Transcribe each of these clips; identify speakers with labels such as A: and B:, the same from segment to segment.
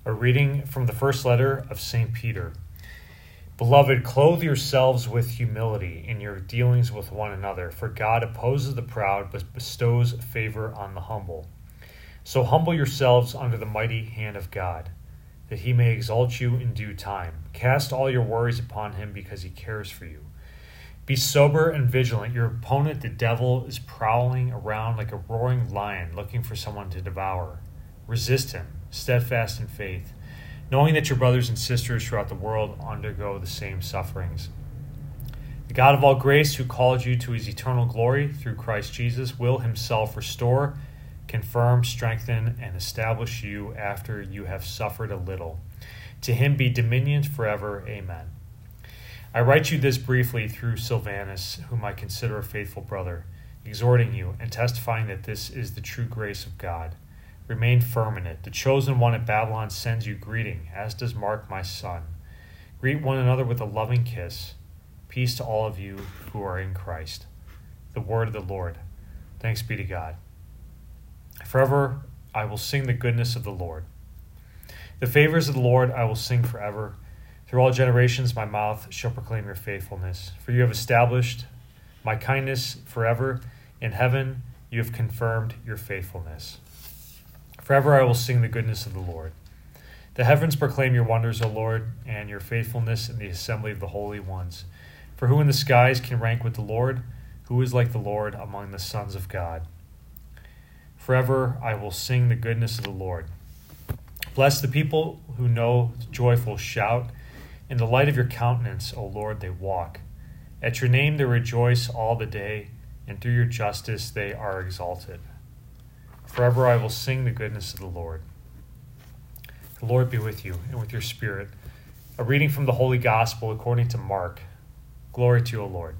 A: A reading from the first letter of St. Peter. Beloved, clothe yourselves with humility in your dealings with one another, for God opposes the proud but bestows favor on the humble. So humble yourselves under the mighty hand of God, that he may exalt you in due time. Cast all your worries upon him because he cares for you. Be sober and vigilant. Your opponent, the devil, is prowling around like a roaring lion looking for someone to devour. Resist him, steadfast in faith, knowing that your brothers and sisters throughout the world undergo the same sufferings. The God of all grace, who called you to his eternal glory through Christ Jesus, will himself restore, confirm, strengthen, and establish you after you have suffered a little. To him be dominion forever. Amen. I write you this briefly through Silvanus, whom I consider a faithful brother, exhorting you and testifying that this is the true grace of God. Remain firm in it. The chosen one at Babylon sends you greeting, as does Mark, my son. Greet one another with a loving kiss. Peace to all of you who are in Christ. The word of the Lord. Thanks be to God. Forever I will sing the goodness of the Lord. The favors of the Lord I will sing forever. Through all generations my mouth shall proclaim your faithfulness. For you have established my kindness forever. In heaven you have confirmed your faithfulness. Forever I will sing the goodness of the Lord. The heavens proclaim your wonders, O Lord, and your faithfulness in the assembly of the holy ones. For who in the skies can rank with the Lord? Who is like the Lord among the sons of God? Forever I will sing the goodness of the Lord. Bless the people who know the joyful shout. In the light of your countenance, O Lord, they walk. At your name they rejoice all the day, and through your justice they are exalted. Forever I will sing the goodness of the Lord. The Lord be with you, and with your spirit. A reading from the Holy Gospel according to Mark. Glory to you, O Lord.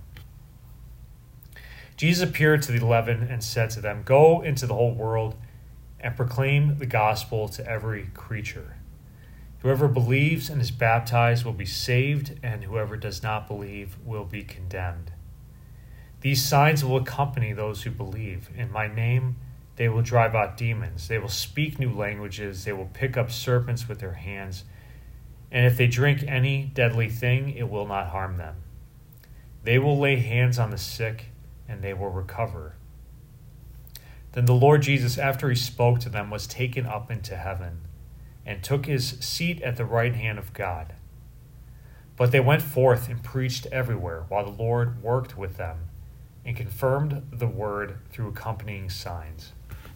A: Jesus appeared to the 11 and said to them, Go into the whole world and proclaim the gospel to every creature. Whoever believes and is baptized will be saved, and whoever does not believe will be condemned. These signs will accompany those who believe. In my name they will drive out demons. They will speak new languages. They will pick up serpents with their hands. And if they drink any deadly thing, it will not harm them. They will lay hands on the sick, and they will recover. Then the Lord Jesus, after he spoke to them, was taken up into heaven and took his seat at the right hand of God. But they went forth and preached everywhere, while the Lord worked with them and confirmed the word through accompanying signs.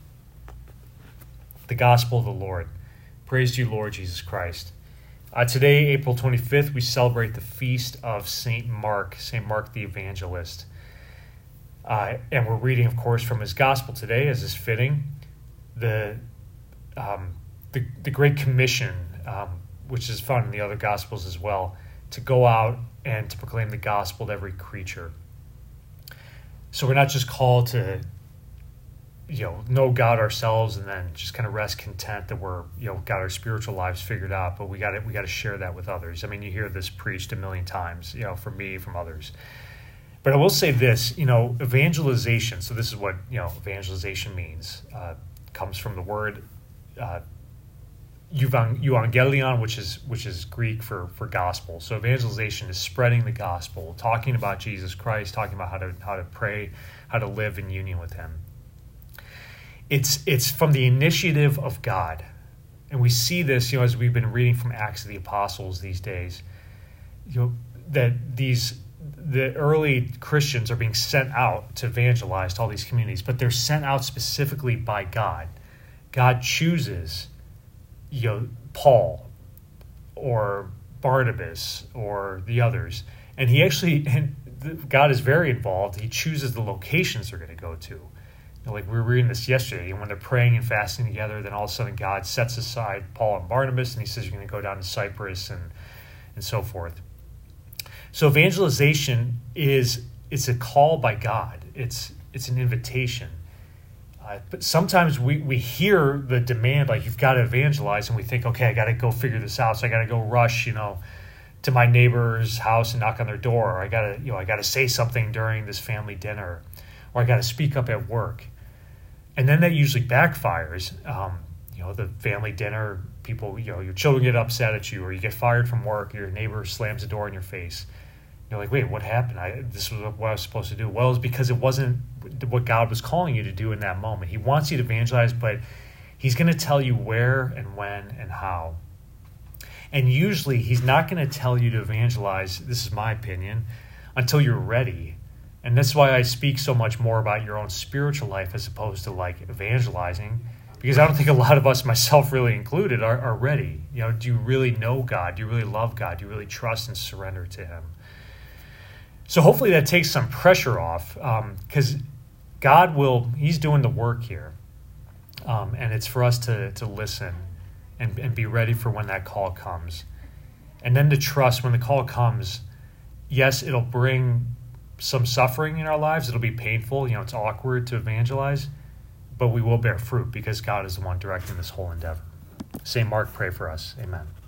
A: The Gospel of the Lord. Praise to you, Lord Jesus Christ. Today, April 25th, we celebrate the feast of St. Mark the Evangelist. And we're reading, of course, from his Gospel today, as is fitting, the Great Commission, which is found in the other Gospels as well, to go out and to proclaim the gospel to every creature. So we're not just called to, know God ourselves and then just kind of rest content that we're, got our spiritual lives figured out, but we got to share that with others. I mean, you hear this preached a million times, from me, from others. But I will say this, evangelization. So this is what, evangelization means. Comes from the word euangelion, which is Greek for gospel. So evangelization is spreading the gospel, talking about Jesus Christ, talking about how to pray, how to live in union with him. It's from the initiative of God. And we see this, as we've been reading from Acts of the Apostles these days, that the early Christians are being sent out to evangelize to all these communities, but they're sent out specifically by God. God chooses, Paul or Barnabas or the others. And God is very involved. He chooses the locations they're going to go to. Like we were reading this yesterday, and when they're praying and fasting together, then all of a sudden God sets aside Paul and Barnabas, and he says, you're going to go down to Cyprus and so forth. So evangelization it's a call by God. It's an invitation. But sometimes we hear the demand, like you've got to evangelize, and we think, okay, I got to go figure this out. So I got to go rush, to my neighbor's house and knock on their door. Or I got to say something during this family dinner, or I got to speak up at work. And then that usually backfires. the family dinner, people, your children get upset at you, or you get fired from work, your neighbor slams the door in your face. You're like, wait, what happened? This was what I was supposed to do. Well, it's because it wasn't what God was calling you to do in that moment. He wants you to evangelize, but he's going to tell you where and when and how. And usually he's not going to tell you to evangelize, this is my opinion, until you're ready. And that's why I speak so much more about your own spiritual life as opposed to like evangelizing, because I don't think a lot of us, myself really included, are ready. Do you really know God? Do you really love God? Do you really trust and surrender to him? So hopefully that takes some pressure off, because he's doing the work here. And it's for us to listen and be ready for when that call comes. And then to trust when the call comes, yes, it'll bring some suffering in our lives. It'll be painful. It's awkward to evangelize, but we will bear fruit because God is the one directing this whole endeavor. St. Mark, pray for us. Amen.